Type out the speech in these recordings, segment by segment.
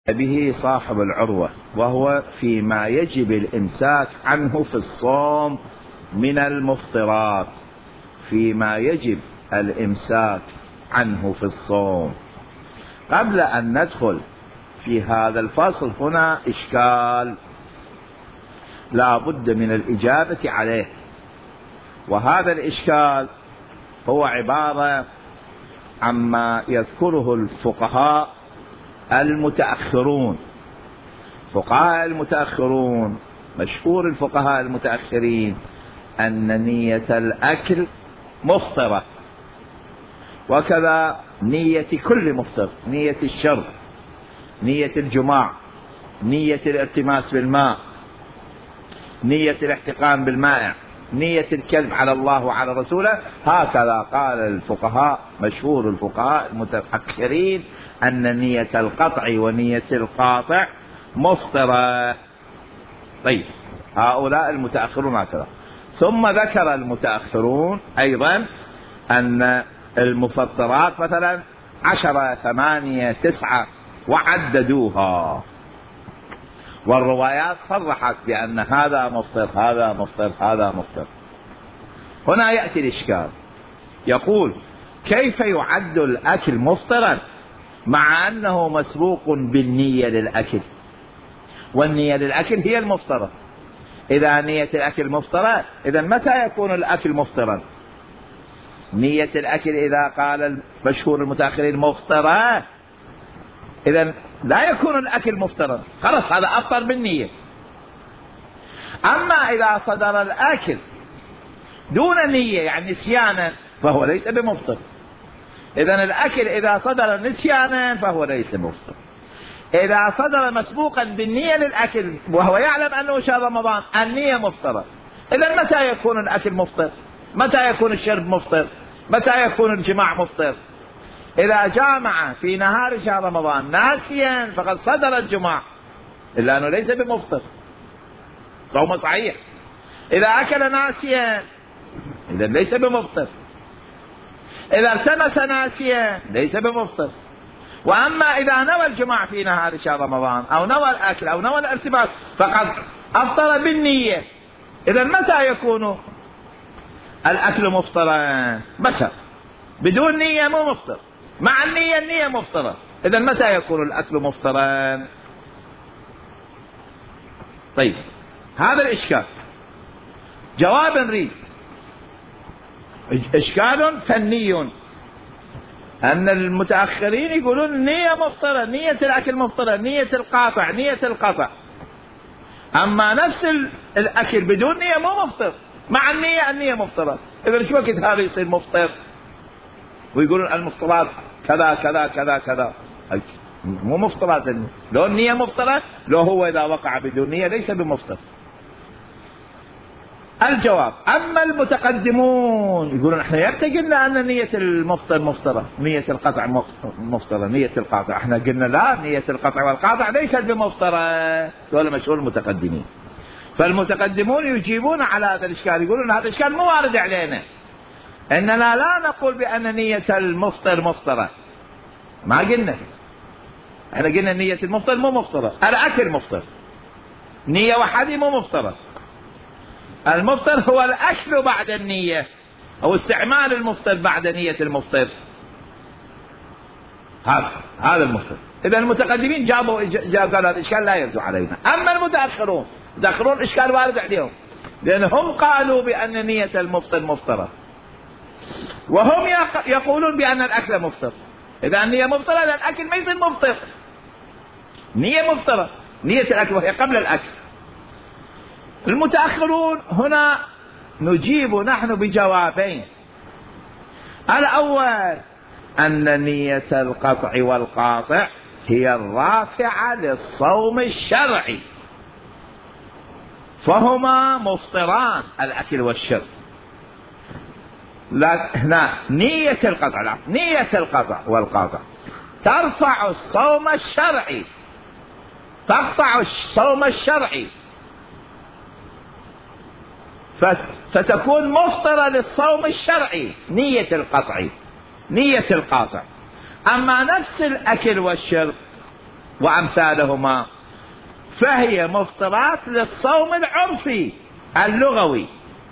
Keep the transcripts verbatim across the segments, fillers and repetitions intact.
به صاحب العروة، وهو فيما يجب الإمساك عنه في الصوم من المفطرات، فيما يجب الإمساك عنه في الصوم. قبل أن ندخل في هذا الفصل هنا إشكال لا بد من الإجابة عليه، وهذا الإشكال هو عبارة عما يذكره الفقهاء المتأخرون. فقهاء المتأخرون مشهور الفقهاء المتأخرين أن نية الأكل مفطرة، وكذا نية كل مفطر، نية الشرب، نية الجماع، نية الالتماس بالماء، نية الاحتقان بالمائع، نية الكذب على الله وعلى رسوله. هكذا قال الفقهاء، مشهور الفقهاء المتأخرين أن نية القطع ونية القاطع مفطرة. طيب، هؤلاء المتأخرون هكذا. ثم ذكر المتأخرون أيضا أن المفطرات مثلا عشرة، ثمانية، تسعة، وعددوها، والروايات صرحت بأن هذا مفطر، هذا مفطر، هذا مفطر. هنا يأتي الإشكال، يقول كيف يعد الأكل مفطرا مع أنه مسبوق بالنية للأكل، والنية للأكل هي المفطرة؟ إذا نية الأكل مفطرة، إذا متى يكون الأكل مفطرا؟ نية الأكل إذا قال المشهور المتأخرين مفطرة، إذا لا يكون الأكل مفطرا، خلاص هذا أفطر بالنية. أما إذا صدر الأكل دون نية يعني نسيانا فهو ليس بمفطر. إذا الأكل إذا صدر نسيانا فهو ليس مفطر. إذا صدر مسبوقا بالنية للأكل وهو يعلم أنه شهر رمضان النية مفطرة، إذا متى يكون الأكل مفطر؟ متى يكون الشرب مفطر؟ متى يكون الجماع مفطر؟ إذا جامع في نهار شهر رمضان ناسيا فقد صدر الجماع، إلا أنه ليس بمفطر، صوم صحيح. إذا أكل ناسيا إذا ليس بمفطر. إذا التمس ناسيا ليس بمفطر. وأما إذا نوى الجماع في نهار شهر رمضان أو نوى الأكل أو نوى الارتباط فقد أفطر بالنية، إذا متى يكون الأكل مفطرا؟ متى؟ بدون نية مو مفطر، مع النية النية مفطرة. إذا متى يكون الأكل مفطرا؟ طيب، هذا الإشكال جواب نريد. إشكال فني أن المتأخرين يقولون النية مفطرة، نية الأكل مفطرة، نية القاطع، نية القطع. أما نفس الأكل بدون نية مو مفطر، مع النية النية مفطرة. إذا شو وقت هذا يصير مفطر؟ ويقولون المفطرات كذا كذا كذا كذا، مو مفطرات. لو النية مفطرة، لو هو إذا وقع بدون نية ليس بمفطر. الجواب: أما المتقدمون يقولون احنا يبتقي لنا أن نية المفطر مفطرة، نية القطع مفطرة، نية القاطع. احنا قلنا لا، نية القطع والقاطع ليست بمفطرة. ولا مشهور المتقدمين. فالمتقدمون يجيبون على هذا الإشكال، يقولون هذا الإشكال مو وارد علينا، إننا لا نقول بأن نية المفطر مفطرة. ما قلنا، احنا قلنا نية المفطر مو مفطرة، الأكل مفطر، نية وحدي مو مفطرة. المفطر هو الأكل بعد النية أو استعمال المفطر بعد نية المفطر، هذا هذا المفطر. إذا المتقدمين جابوا جابوا هذا الإشكال لا يرد علينا. أما المتأخرون، المتأخرون إشكال وارد عليهم، لأنهم قالوا بأن نية المفطر مفطرة، وهم يقولون بأن الأكل مفطر. إذا النية مفطرة، إذا الأكل ما يصير مفطر. نية مفطرة، نية الأكل وهي قبل الأكل. المتأخرون هنا نجيب نحن بجوابين. الأول أن نية القطع والقاطع هي الرافعة للصوم الشرعي، فهما مفطران الأكل والشرب. لا، هنا نية القطع، لا، نية القطع والقاطع ترفع الصوم الشرعي، تقطع الصوم الشرعي، فتكون مفطرة للصوم الشرعي نية القطع، نية القاطع. أما نفس الأكل والشرب وأمثالهما، فهي مفطرات للصوم العرفي اللغوي.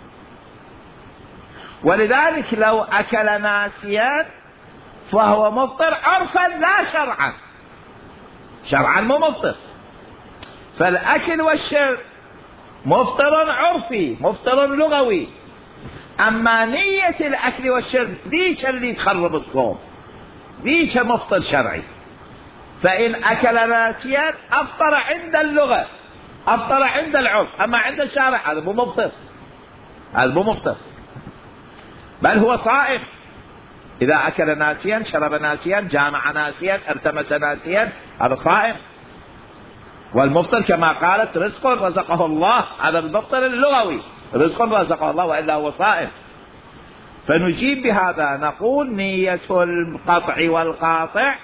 ولذلك لو أكل ناسيا فهو مفطر عرفا لا شرعا، شرعا مو مفطر. فالأكل والشرب مفطر عرفي مفطر لغوي، أما نية الأكل والشرب ذيك اللي تخرب الصوم، ذيك مفطر شرعي. فإن أكل ناسيا أفطر عند اللغة، أفطر عند العرف، أما عند الشارع هذا مو مفطر، هذا مو مفطر، بل هو صائم. إذا أكل ناسيا، شرب ناسيا، جامع ناسيا، ارتمس ناسيا، هذا صائم. والمفطر كما قالت رزق رزقه الله، هذا المفطر اللغوي، رزق رزقه الله وإلا هو صائم. فنجيب بهذا نقول نية القطع والقاطع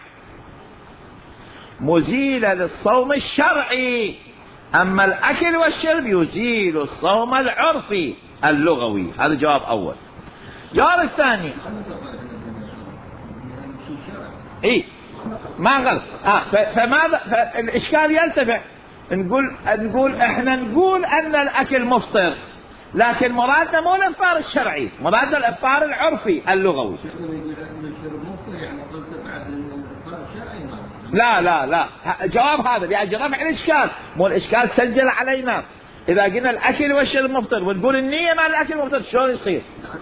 مزيلة للصوم الشرعي، أما الأكل والشرب يزيل الصوم العرفي اللغوي. هذا جواب أول. جواب الثاني إيه ما غلط. آه فماذا فالإشكال يرتفع. نقول نقول إحنا نقول أن الأكل مفطر، لكن مرادنا مو الإفطار الشرعي، مرادنا الإفطار العرفي اللغوي. لا لا لا جواب هذا يعني رفع الإشكال، مو الإشكال سجل علينا. إذا قلنا الأكل والشرب مفطر ونقول النية مع الأكل مفطر شلون يصير؟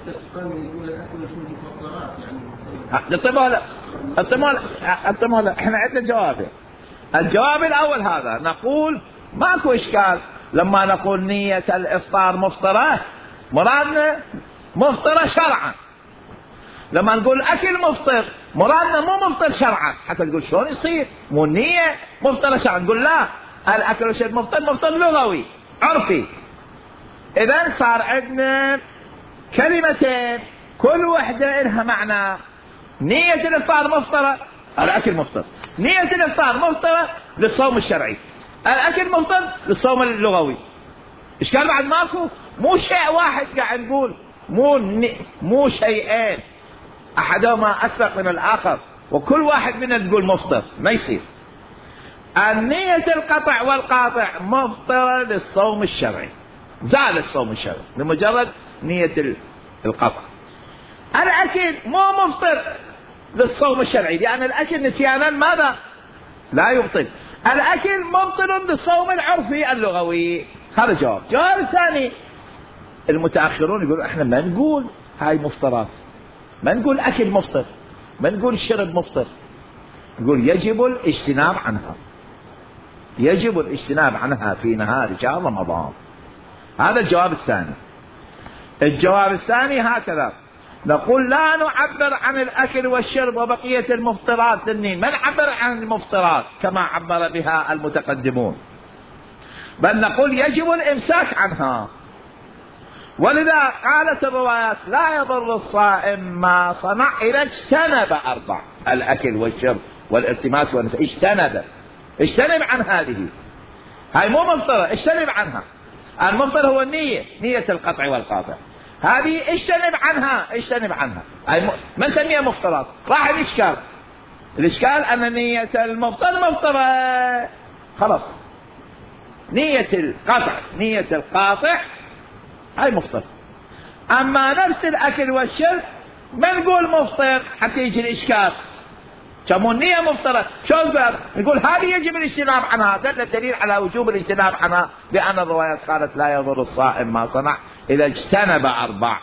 انتبهوا لا انتبهوا انتبهوا لا احنا عندنا جوابين. الجواب الأول هذا نقول ماكو إشكال لما نقول نية الإفطار مفطرة، مرادنا مفطرة شرعا. لما نقول أكل مفطر مرادنا مو مفطر شرعا، حتى تقول شلون يصير مو النية مفطرة شرعا، نقول لا الأكل والشرب مفطر مفطر لغوي عرفي. إذا صار عندنا كلمتين كل واحدة لها معنى. نية الإفطار مفطرة، الأكل مفطر. نية الإفطار مفطرة للصوم الشرعي، الأكل مفطر للصوم اللغوي. إشكال بعد ماكو، مو شيء واحد قاعد نقول، مو مو شيئين أحدهما أسبق من الآخر وكل واحد منا تقول مفطر، ما يصير. النية القطع والقاطع مفطرة للصوم الشرعي، زال الصوم الشرعي لمجرد نية القطع. الأكل مو مفطر للصوم الشرعي، لأن الأكل نسيانا ماذا لا يبطل. الأكل مبطل للصوم العرفي اللغوي. هذا جواب. جواب الثاني المتأخرون يقولون احنا ما نقول هاي مفطرات، ما نقول أكل مفطر، ما نقول الشرب مفطر، نقول يجب الاجتناب عنها، يجب الاجتناب عنها في نهار شهر رمضان. هذا الجواب الثاني. الجواب الثاني هكذا نقول لا نعبر عن الأكل والشرب وبقية المفطرات للنين، ما نعبر عن المفطرات كما عبر بها المتقدمون، بل نقول يجب الإمساك عنها. ولذا قالت الروايات لا يضر الصائم ما صنع إذا اجتنب أربع، الأكل والشرب والارتماس والنساء، اجتنب، اجتنب عن هذه، هاي مو مفطرة، اجتنب عنها. المفطر هو النية، نية القطع والقاطع، هذه اجتنب عنها، اجتنب عنها، هاي ما نسميها مفطرات. راح الإشكال، الإشكال أن نية المفطر مفطرة خلاص، نية القطع نية القاطع هاي مفطر. أما نفس الأكل والشرب ما نقول مفطر حتى يجي الإشكال، كمو النية مفطرة شو صار؟ نقول هذه يجب الاجتناب عنها. دل الدليل على وجوب الاجتناب عنها بأن الروايات قالت لا يضر الصائم ما صنع إذا اجتنب أربع.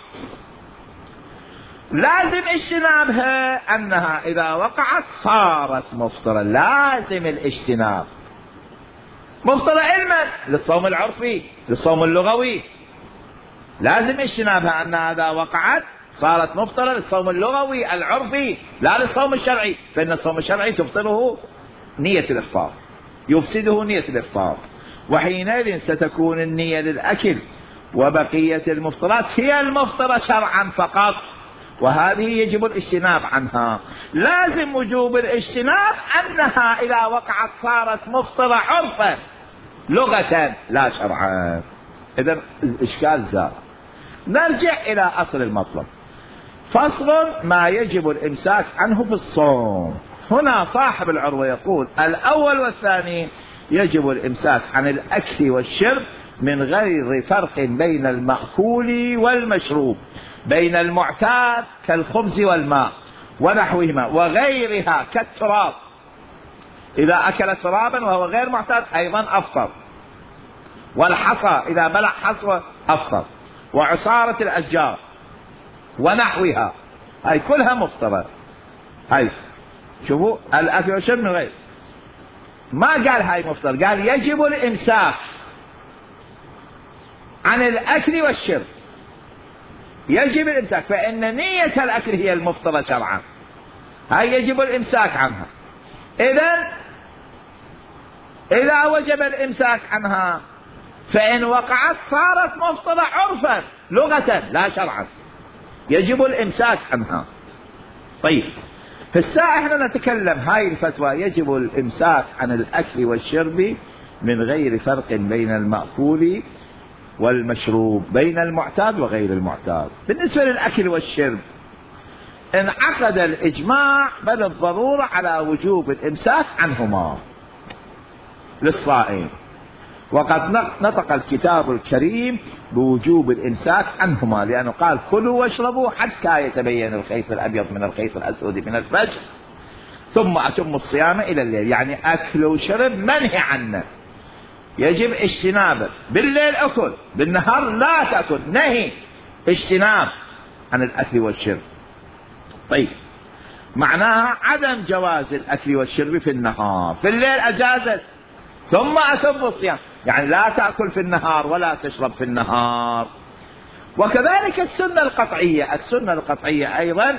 لازم اجتنابها أنها إذا وقعت صارت مفطرة، لازم الاجتناب. مفطرة علما للصوم العرفي للصوم اللغوي، لازم اجتنابها أنها إذا وقعت صارت مفطرة للصوم اللغوي العرفي لا للصوم الشرعي، فإن الصوم الشرعي تبطله نية الإفطار، يفسده نية الإفطار، وحينئذ ستكون النية للأكل وبقية المفطرات هي المفطرة شرعا فقط، وهذه يجب الاجتناب عنها. لازم وجوب الاجتناب أنها إذا وقعت صارت مفطرة عرفا لغة لا شرعا. إذن الإشكال زال. نرجع إلى أصل المطلب. فصل ما يجب الإمساك عنه في الصوم. هنا صاحب العروة يقول الأول والثاني يجب الإمساك عن الأكل والشرب من غير فرق بين المأكول والمشروب، بين المعتاد كالخبز والماء ونحوهما وغيرها كالتراب، إذا أكل ترابا وهو غير معتاد أيضا أفطر، والحصى إذا بلع حصوة أفطر، وعصارة الأشجار ونحوها هاي كلها مفطرة. هاي شوفوا الأكل والشرب من غير، ما قال هاي مفطر، قال يجب الإمساك عن الأكل والشرب، يجب الإمساك، فإن نية الأكل هي المفطرة شرعا، هاي يجب الإمساك عنها. إذن إذا وجب الإمساك عنها فإن وقعت صارت مفطرة عرفا لغة لا شرعا، يجب الإمساك عنها. طيب في الساعة احنا نتكلم هاي الفتوى يجب الإمساك عن الأكل والشرب من غير فرق بين المأكول والمشروب، بين المعتاد وغير المعتاد. بالنسبة للأكل والشرب انعقد الإجماع بل الضرورة على وجوب الإمساك عنهما للصائم، وقد نطق الكتاب الكريم بوجوب الإمساك عنهما، لأنه قال كلوا واشربوا حتى يتبين الخيط الأبيض من الخيط الأسود من الفجر ثم أتموا الصيام إلى الليل. يعني أكل وشرب منهي عنه، يجب اجتنابه. بالليل أكل، بالنهار لا تأكل، نهي اجتناب عن الأكل والشرب. طيب معناها عدم جواز الأكل والشرب في النهار، في الليل أجازت ثم أتم الصيام، يعني لا تأكل في النهار ولا تشرب في النهار. وكذلك السنة القطعية، السنة القطعية أيضا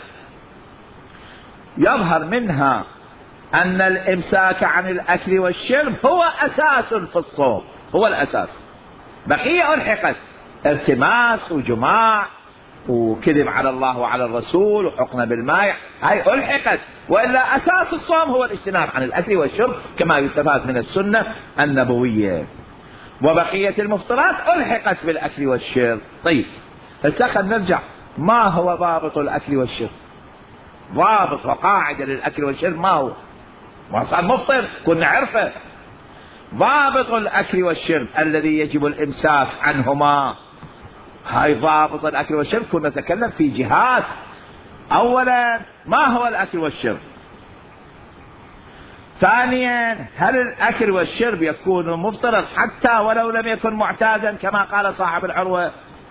يظهر منها أن الإمساك عن الأكل والشرب هو أساس في الصوم، هو الأساس، بقية ألحقت، التماس وجماع وكذب على الله وعلى الرسول وحقن بالماء، هاي ألحقت، وإلا أساس الصوم هو الاجتناب عن الأكل والشرب كما يستفاد من السنة النبوية. وبقية المفطرات ألحقت بالأكل والشرب. طيب هسه خلينا نرجع، ما هو ضابط الأكل والشرب؟ ضابط وقاعدة للأكل والشرب ما هو؟ ما صار مفطر كنا عرفه. ضابط الأكل والشرب الذي يجب الإمساك عنهما، هاي ضابط الأكل والشرب كنا نتكلم في جهات. أولا ما هو الأكل والشرب؟ ثانيا هل الأكل والشرب يكون مفطرا حتى ولو لم يكن معتادا كما قال صاحب العروة؟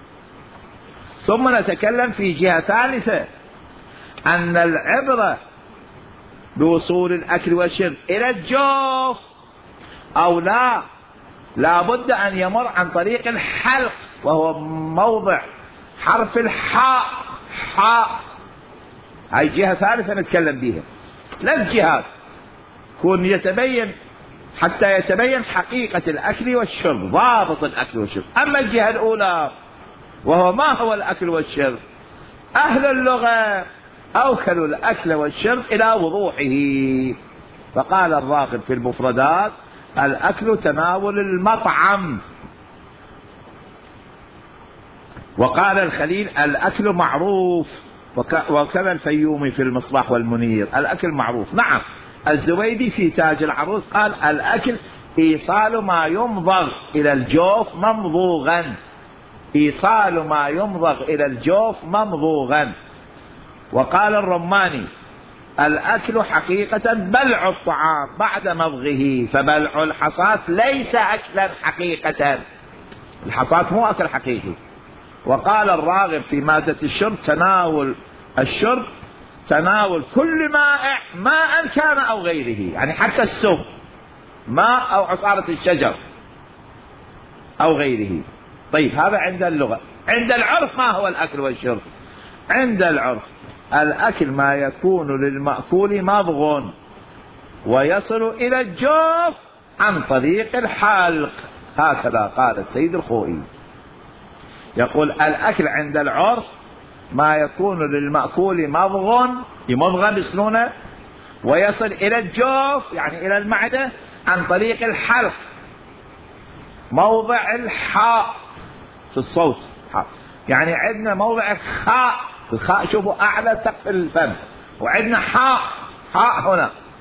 ثم نتكلم في جهة ثالثة، أن العبرة بوصول الأكل والشرب إلى الجوف أو لا، لا بد أن يمر عن طريق الحلق، وهو موضع حرف الحاء، حاء، هاي جهة ثالثة نتكلم بها. ثلاث جهات كون يتبين حتى يتبين حقيقة الأكل والشرب، ضابط الأكل والشرب. أما الجهة الأولى وهو ما هو الأكل والشرب، أهل اللغة أوكلوا الأكل والشرب إلى وضوحه، فقال الراغب في المفردات الأكل تناول المطعم، وقال الخليل الأكل معروف، وكذا الفيومي في المصباح والمنير الأكل معروف. نعم الزبيدي في تاج العروس قال الأكل إيصال ما يمضغ إلى الجوف ممضوغا، إيصال ما يمضغ إلى الجوف ممضوغا. وقال الرماني الأكل حقيقة بلع الطعام بعد مضغه، فبلع الحصاة ليس أكلا حقيقة، الحصاة مو أكل حقيقي. وقال الراغب في مادة الشرب تناول الشرب تناول كل مائع ماء كان أو غيره، يعني حتى السم ماء أو عصارة الشجر أو غيره. طيب هذا عند اللغة. عند العرف ما هو الأكل والشرب؟ عند العرف الأكل ما يكون للمأكول مضغ ويصل إلى الجوف عن طريق الحلق، هكذا قال السيد الخوئي، يقول الأكل عند العرف ما يكون للمأكول مضغ، يمضغ بسنونة، ويصل إلى الجوف يعني إلى المعدة عن طريق الحلق، موضع الحاء في الصوت، حاء. يعني عندنا موضع الخاء، الخاء شوفوا أعلى سقف الفم، وعندنا حاء، حاء هنا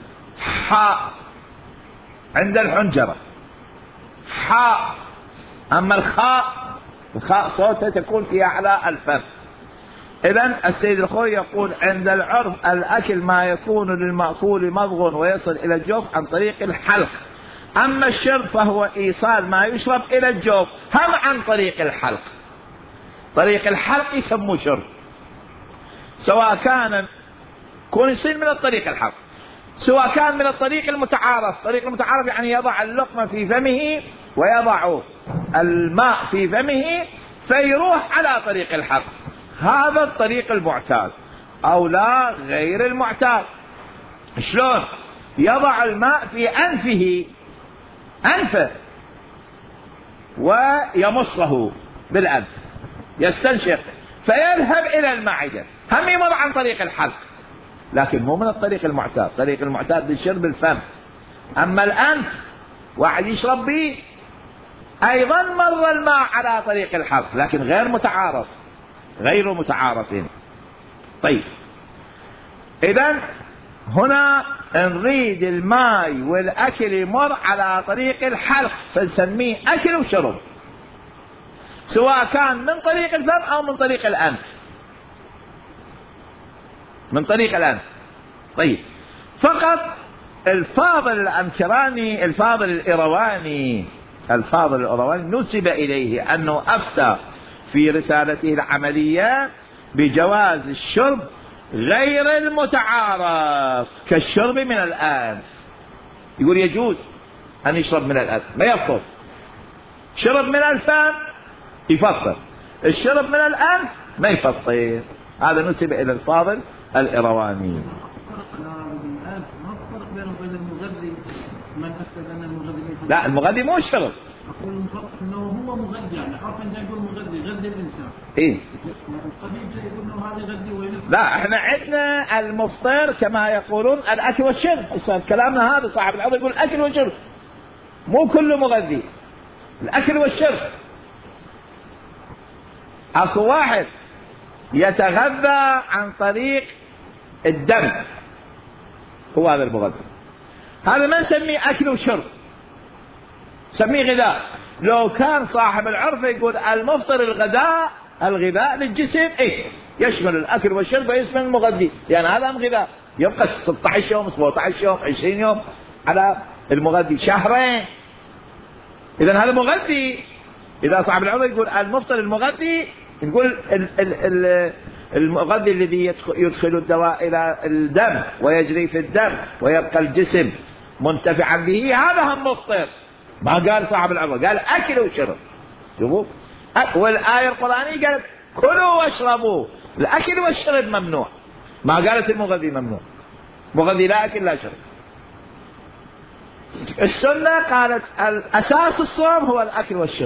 حاء عند الحنجرة حاء. أما الخاء الخاء صوتها تكون في أعلى الفم. إذن السيد الخوي يقول عند العرف الأكل ما يكون للمأكول مضغ ويصل إلى الجوف عن طريق الحلق. أما الشرب فهو إيصال ما يشرب إلى الجوف هم عن طريق الحلق. طريق الحلق يسموه شرب، سواء كان كون يصير من الطريق الحلق، سواء كان من الطريق المتعارف. طريق المتعارف يعني يضع اللقمة في فمه ويضع الماء في فمه فيروح على طريق الحلق، هذا الطريق المعتاد. أو لا غير المعتاد، شلون؟ يضع الماء في أنفه أنفه ويمصه بالأنف يستنشق فيذهب إلى المعدة، هم يمر عن طريق الحلق لكن مو من الطريق المعتاد. طريق المعتاد للشرب الفم. أما الأنف واحد يشرب به أيضا مر الماء على طريق الحلق لكن غير متعارف غير متعارفين. طيب إذن هنا نريد الماء والأكل يمر على طريق الحلق فنسميه أكل وشرب، سواء كان من طريق الفم أو من طريق الأنف. من طريق الأنف. طيب فقط الفاضل الأنكراني الفاضل الإرواني الفاضل الإرواني نسب إليه أنه أفتى في رسالته العملية بجواز الشرب غير المتعارف كالشرب من الأنف. يقول يجوز أن يشرب من الأنف ما يفطر. شرب من الفم يفطر، الشرب من الأنف ما يفطر. هذا نسب إلى الفاضل الإرواني. لا المغذي مو الشرب. أقول إنه هو مغذي يعني حرفا جاي يقول مغذي غذي الإنسان. إيه. الطبيب جاي يقول إنه هذا غذي وينفع. لا إحنا عندنا المفطر كما يقولون الأكل والشرب. كلامنا هذا صاحب العظم يقول الأكل والشرب مو كله مغذي. الأكل والشرب أكو واحد يتغذى عن طريق الدم هو هذا المغذي، هذا ما نسميه أكل وشرب سميه غذاء. لو كان صاحب العرف يقول المفطر الغذاء الغذاء للجسم إيه يشمل الأكل والشرب ويشمل المغذي، يعني هذا غذاء يبقى ستة عشر يوم سبعة عشر يوم عشرين يوم على المغذي شهرين. إذن هذا مغذي. إذا صاحب العرف يقول المفطر المغذي نقول المغذي الذي يدخل الدواء إلى الدم ويجري في الدم ويبقى الجسم منتفعا به هذا هم مفطر. ما قال صاحب العرف قال أكل وشرب. شوفوا والآية القرآنية قالت كلوا واشربوا. الأكل والشرب ممنوع، ما قالت المغذي ممنوع. مغذي لا أكل لا شرب. السنة قالت أساس الصوم هو الأكل والشرب،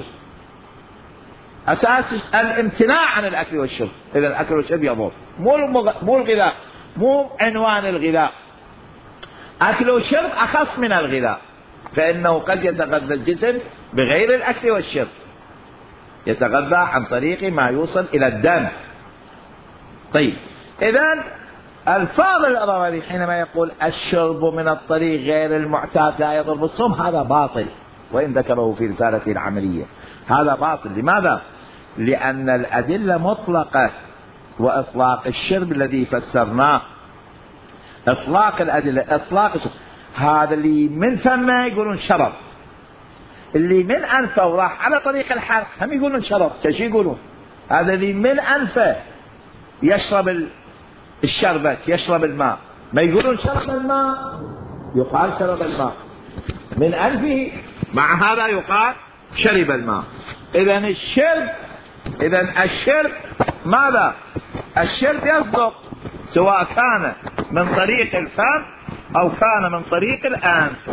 أساس الامتناع عن الأكل والشرب. إذا الأكل والشرب يضر مو مو الغذاء، مو عنوان الغذاء. أكل وشرب أخص من الغذاء، فإنه قد يتغذى الجسم بغير الأكل والشرب، يتغذى عن طريق ما يوصل إلى الدم. طيب إذن الفاضل الإرواني حينما يقول الشرب من الطريق غير المعتاد لا يضر بالصوم هذا باطل، وإن ذكره في رسالته العملية هذا باطل. لماذا؟ لأن الأدلة مطلقة، وإطلاق الشرب الذي فسرناه إطلاق الأدلة إطلاق الشرب. هذا اللي من فمه يقولون شرب، اللي من أنفه وراح على طريق الحلق هم يقولون شرب. كيف يقولون؟ هذا اللي من أنفه يشرب الشربة يشرب الماء ما يقولون شرب الماء، يقال شرب الماء من أنفه، مع هذا يقال شرب الماء. إذن الشرب إذن الشرب ماذا؟ الشرب يصدق سواء كان من طريق الفم أو كان من طريق الأنف.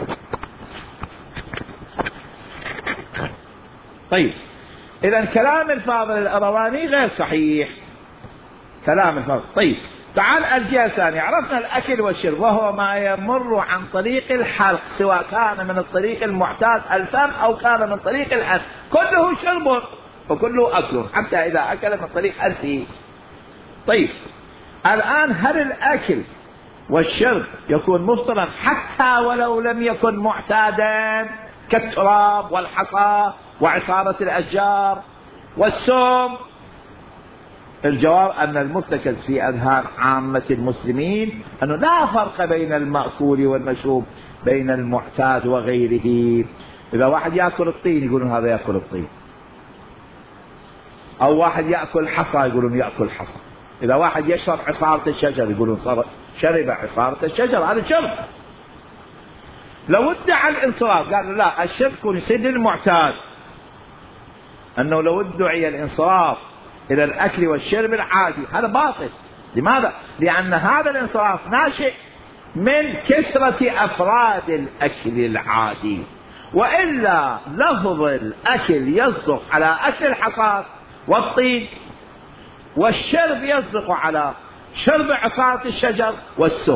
طيب إذن كلام الفاضل الإرواني غير صحيح. كلام الفاضل. طيب تعال الجهة الثانية. عرفنا الأكل والشرب وهو ما يمر عن طريق الحلق سواء كان من الطريق المعتاد الفم أو كان من طريق الأنف، كله شرب وكله أكل حتى إذا أكل من طريق أنفه. طيب الآن هل الأكل والشرب يكون مفطرا حتى ولو لم يكن معتادا كالتراب والحصى وعصارة الأشجار والسم؟ الجواب أن المرتكز في أذهان عامة المسلمين أنه لا فرق بين المأكول والمشروب، بين المعتاد وغيره. إذا واحد يأكل الطين يقولون هذا يأكل الطين، أو واحد يأكل حصى يقولون يأكل حصى. إذا واحد يشرب عصارة الشجر يقولون شرب عصارة الشجر، هذا شرب. لو ادعى الانصراف قال لا الشرب يكون يصير المعتاد، أنه لو ادعي الانصراف إلى الأكل والشرب العادي هذا باطل. لماذا؟ لأن هذا الانصراف ناشئ من كثرة أفراد الأكل العادي، وإلا لفظ الأكل يصدق على أكل الحصاد والطين، والشرب يصدق على شرب عصارة الشجر والسم.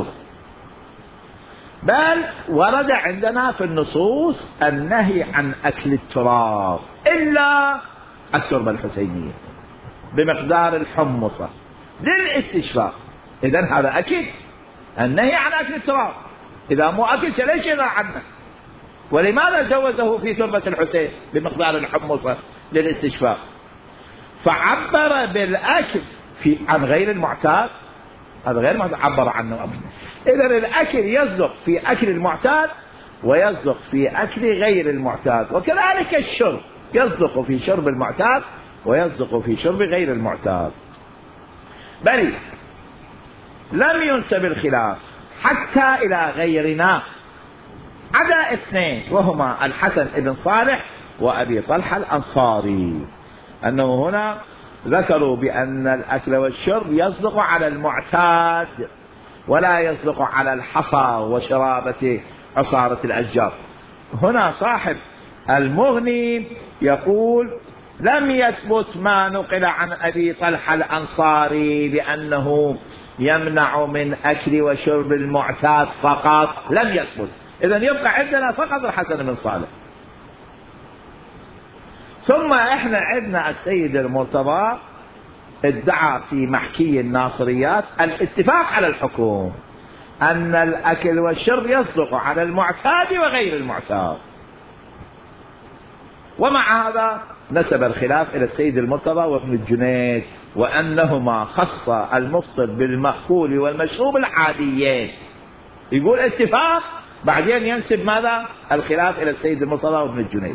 بل ورد عندنا في النصوص النهي عن أكل التراب إلا التربة الحسينية بمقدار الحمصة للاستشفاء. إذن هذا أكل، النهي عن أكل التراب. إذا مو أكل ليش ينهى عنه؟ ولماذا جوزه في تربة الحسين بمقدار الحمصة للاستشفاء؟ فعبر بالأكل في عن غير المعتاد، هذا غير ما عبر عنه أبدا. إذن الأكل يصدق في أكل المعتاد ويصدق في أكل غير المعتاد، وكذلك الشرب يصدق في شرب المعتاد ويصدق في شرب غير المعتاد. بل لم ينسب الخلاف حتى إلى غيرنا عدا اثنين، وهما الحسن بن صالح وأبي طلحة الأنصاري، أنه هنا ذكروا بأن الأكل والشرب يصدق على المعتاد ولا يصدق على الحصى وشرابة عصارة الأشجار. هنا صاحب المغني يقول لم يثبت ما نقل عن أبي طلحة الأنصاري بأنه يمنع من أكل وشرب المعتاد فقط، لم يثبت. إذن يبقى عندنا فقط الحسن بن صالح. ثم احنا عندنا السيد المرتضى ادعى في محكي الناصريات الاتفاق على الحكم، أن الأكل والشرب يصدق على المعتاد وغير المعتاد. ومع هذا نسب الخلاف إلى السيد المرتضى وابن الجنيد، وأنهما خص المفطر بالمأكول والمشروب العاديين. يقول اتفاق، بعدين ينسب ماذا؟ الخلاف إلى السيد المرتضى وابن الجنيد.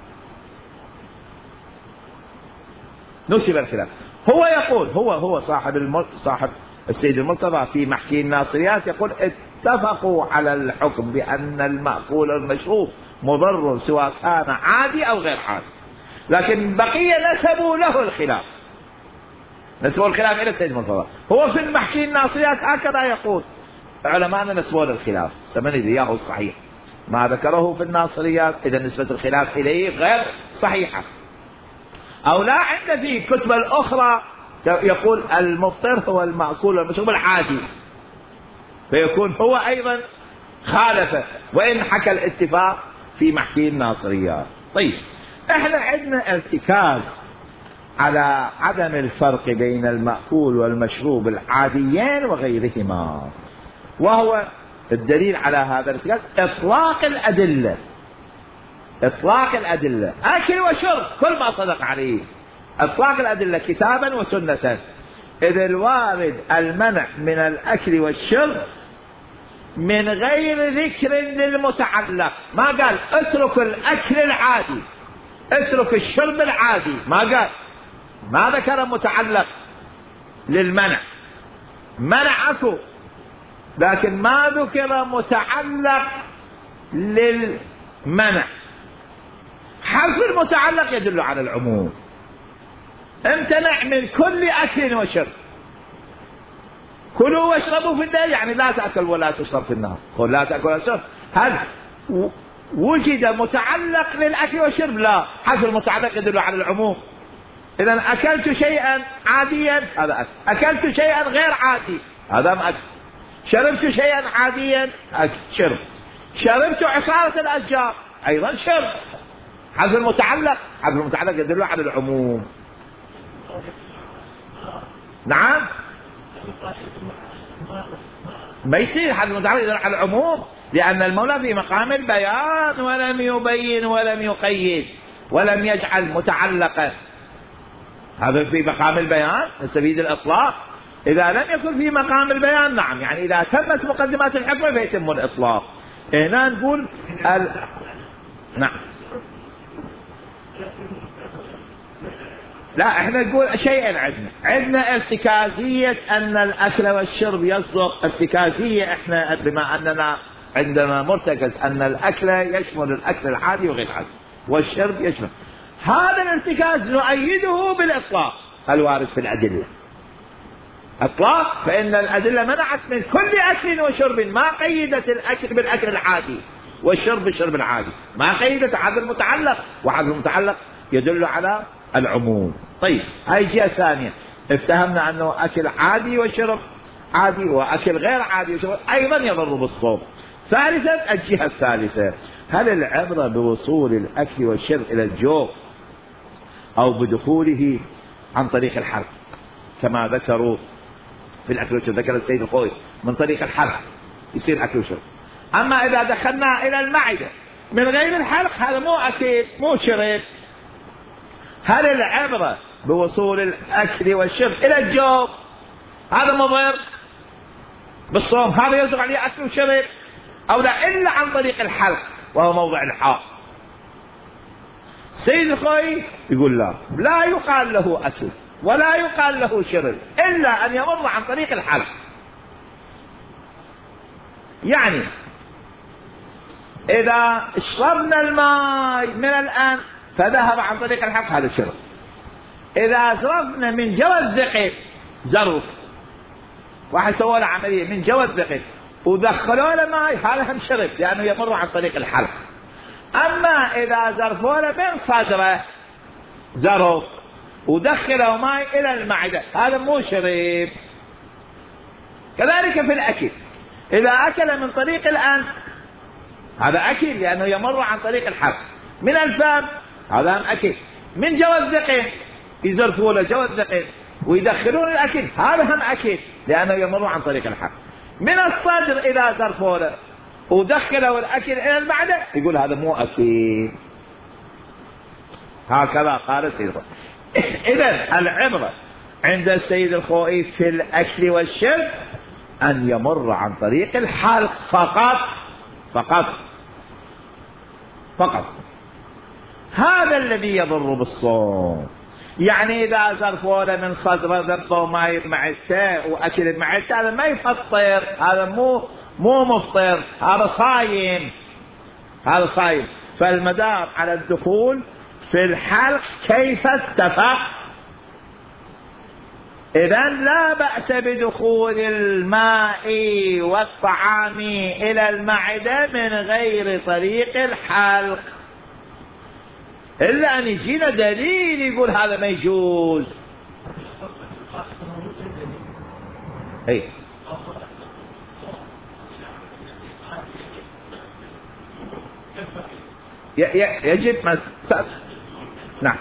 نسب الخلاف. هو يقول هو هو صاحب المر... صاحب السيد المرتضى في محكي الناصريات يقول اتفقوا على الحكم بأن المأكول والمشروب مضر سواء كان عادي أو غير عادي، لكن بقية نسبوا له الخلاف، نسبوا الخلاف إلى السيد المرتضى. هو في المحكي الناصريات هكذا يقول علماءنا نسبوا الخلاف، سمن إياه الصحيح ما ذكره في الناصريات، إذا نسبة الخلاف إليه غير صحيحة. أو لا عند في كتب الأخرى يقول المفطر هو المأكول والمشروب العادي، فيكون هو أيضا خالفه وإن حكى الاتفاق في محكي الناصريات. طيب احنا عندنا ارتكاز على عدم الفرق بين المأكول والمشروب العاديين وغيرهما، وهو الدليل على هذا الارتكاز إطلاق الأدلة. إطلاق الأدلة أكل وشرب كل ما صدق عليه، إطلاق الأدلة كتابا وسنة. إذ الوارد المنع من الأكل والشرب من غير ذكر للمتعلق، ما قال اترك الأكل العادي اترك الشرب العادي، ما قال، ما ذكر متعلق للمنع، منعته، لكن ما ذكر متعلق للمنع. حرف المتعلق يدل على العموم. امتنع من كل أكل وشرب، كلوا واشربوا في الليل، يعني لا تأكل ولا تشرب في النهار، قل لا تأكل ولا تشرب. هل وجد متعلق للأكل والشرب؟ لا، حرف المتعلق يدل على العموم. إذا أكلت شيئا عاديا هذا أكل، أكلت شيئا غير عادي هذا ما أكل، شربت شيئا عاديا أكل شرب، شربت عصارة الأشجار أيضا شرب. حرف المتعلق حرف المتعلق يدل على العموم. نعم ما يصير حد متعلق على العموم، لأن المولى في مقام البيان ولم يبين ولم يقيد ولم يجعل متعلقا. هذا في مقام البيان نستفيد الإطلاق. إذا لم يكن في مقام البيان نعم، يعني إذا تمت مقدمات الحكمة فيتم الإطلاق. هنا نقول ال... نعم لا، احنا نقول شيئا عندنا عندنا ارتكازية أن الأكل والشرب يصدق ارتكازية. احنا بما أننا عندنا مرتكز أن الأكل يشمل الأكل العادي وغير العادي والشرب يشمل، هذا الارتكاز نؤيده بالإطلاق الوارد في الأدلة. إطلاق، فإن الأدلة منعت من كل أكل وشرب، ما قيدت الأكل بالأكل العادي والشرب بالشرب العادي، ما قيدت عدد المتعلق، وعدد المتعلق يدل على العموم. طيب هاي الجهة الثانية، افتهمنا أنه أكل عادي وشرب عادي وأكل غير عادي وشرب أيضا يضر بالصوم. ثالثا الجهة الثالثة، هل العبرة بوصول الأكل والشرب إلى الجوف أو بدخوله عن طريق الحلق كما ذكروا في الأكل والشرب؟ ذكر السيد الخوي من طريق الحلق يصير أكل وشرب. أما إذا دخلنا إلى المعدة من غير الحلق هذا مو أكل مو شرب. هل العبرة بوصول الأكل والشرب إلى الجوف هذا مضر بالصوم؟ هذا يصدق عليه أكل وشرب أو لا إلا عن طريق الحلق وهو موضع الحاق؟ سيد الخوي يقول لا، لا يقال له أكل ولا يقال له شرب إلا أن يمر عن طريق الحلق. يعني إذا شربنا الماء من الآن فذهب عن طريق الحلق هذا شرب. إذا شربنا من جوى الذقن زرف، واحد سوى له عملية من جوى الذقن ودخلوا له ماء هذا هم شرب لأنه يمر عن طريق الحلق. أما إذا زرفوا له من صدره زرف ودخلوا ماء إلى المعدة هذا مو شرب. كذلك في الأكل، إذا أكل من طريق الأنف هذا أكل لأنه يمر عن طريق الحلق. من الفم هذا هم أكل. من جوى الذقن يزرفوا له جوى الذقن ويدخلون الأكل هذا هم أكل لأنه يمر عن طريق الحلق. من الصدر إذا زرفوا له ودخلوا الأكل إلى المعدة يقول هذا مو أكل. هكذا قال السيد الخوئي. إذن العبرة عند السيد الخوئي في الأكل والشرب أن يمر عن طريق الحلق فقط فقط فقط. هذا الذي يضر بالصوم. يعني إذا زرفونا من صدر ذبوا ماء معدته وأكل معدته هذا ما يفطر، هذا مو مو مفطر، هذا صايم، هذا صايم. فالمدار على الدخول في الحلق كيف اتفق. إذن لا بأس بدخول الماء والطعام إلى المعدة من غير طريق الحلق، إلا أن يجينا دليل يقول هذا ما يجوز. أي يجب ما نعم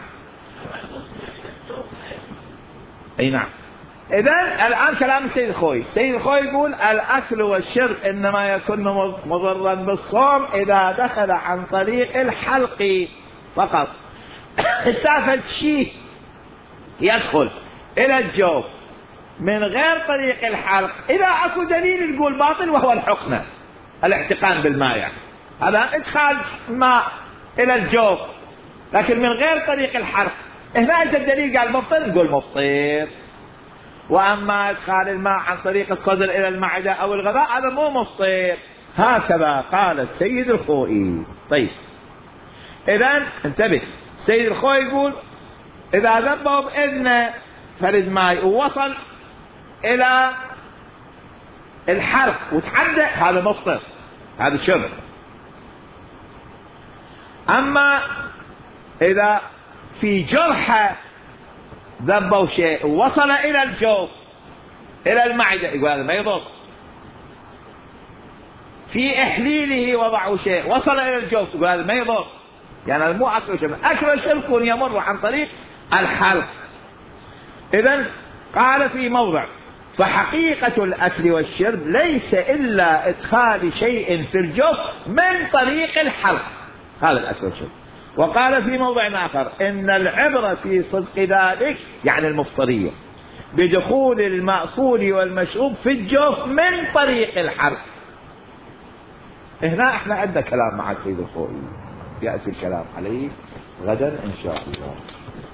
أي نعم. إذن الآن كلام السيد الخوئي. السيد الخوئي يقول الأكل والشرب إنما يكون مضرا بالصوم إذا دخل عن طريق الحلق فقط. استعفل شيء يدخل إلى الجوف من غير طريق الحلق إذا أكو دليل يقول باطل وهو الحقنة الاحتقان بالماء، يعني هذا إدخال ماء إلى الجوف لكن من غير طريق الحلق. هنا إذا الدليل قال مفطر نقول مفطر. وأما إدخال الماء عن طريق الصدر إلى المعدة أو الغذاء هذا مو مفطر. هكذا قال السيد الخوئي. طيب إذن انتبه، السيد الخوئي يقول إذا ذبوا بإذن فرد ماء ووصل إلى الحلق وتعدى هذا مفطر، هذا شرب. أما إذا في جرحه ذبوا شيء ووصل إلى الجوف إلى المعدة يقول هذا ما يضر. في إحليله وضعوا شيء وصل إلى الجوف يقول هذا ما يضر، يعني هذا مو أكل وشرب. أكل وشرب يمر عن طريق الحلق. إذن قال في موضع فحقيقة الأكل والشرب ليس إلا إدخال شيء في الجوف من طريق الحلق، هذا الأكل والشرب. وقال في موضع آخر إن العبرة في صدق ذلك يعني المفطرية بدخول المأكول والمشروب في الجوف من طريق الحلق. هنا احنا عندنا كلام مع السيد الخوئي، يأتي الكلام عليه غدا إن شاء الله.